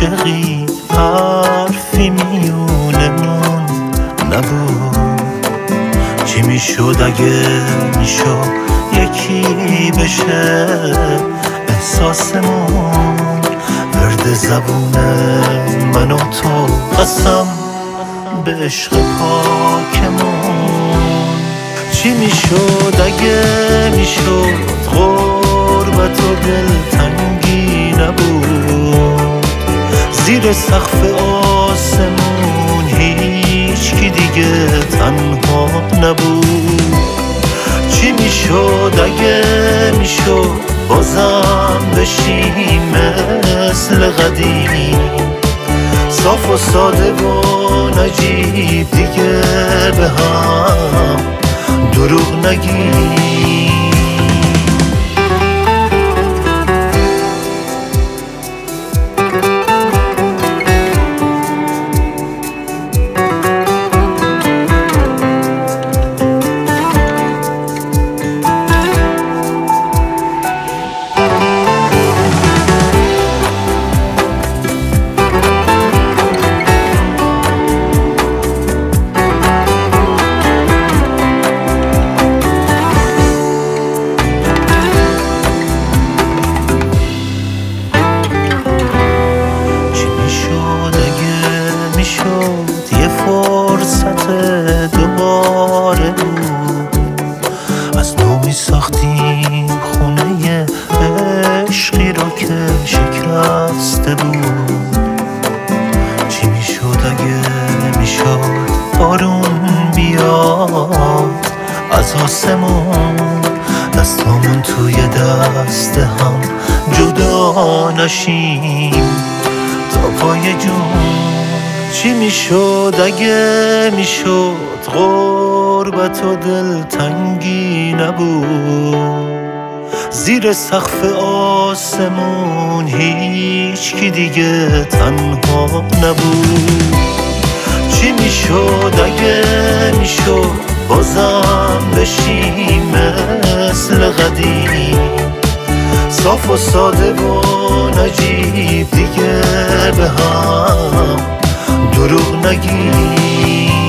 عاشقی حرفی میونمون نبود. چی میشد اگه میشد یکی بشه احساسمون، ورد زبون من و تو، قسم به عشق پاکمون. چی میشد اگه میشد غربت و دلتنگی نبود، زیر سقف آسمون هیچ کی دیگه تنها نبود. چی میشد اگه میشد بازم بشیم مثل قدیم، صاف و ساده و نجیب، دیگه به هم دروغ نگیم. یه فرصت دوباره بود، از نو می ساختیم خونه عشقی رو که شکسته بود. چی می شد اگه می شد بارون بیاد از آسمون، دستامون توی دست هم جدا نشیم تا پای جون. چی میشد اگه میشد غربت و دلتنگی نبود، زیر سقف آسمون هیچ کی دیگه تنها نبود. چی میشد اگه میشد بازم بشیم مثل قدیم، صاف و ساده و نجیب، دیگه به هم دروغ نگیم.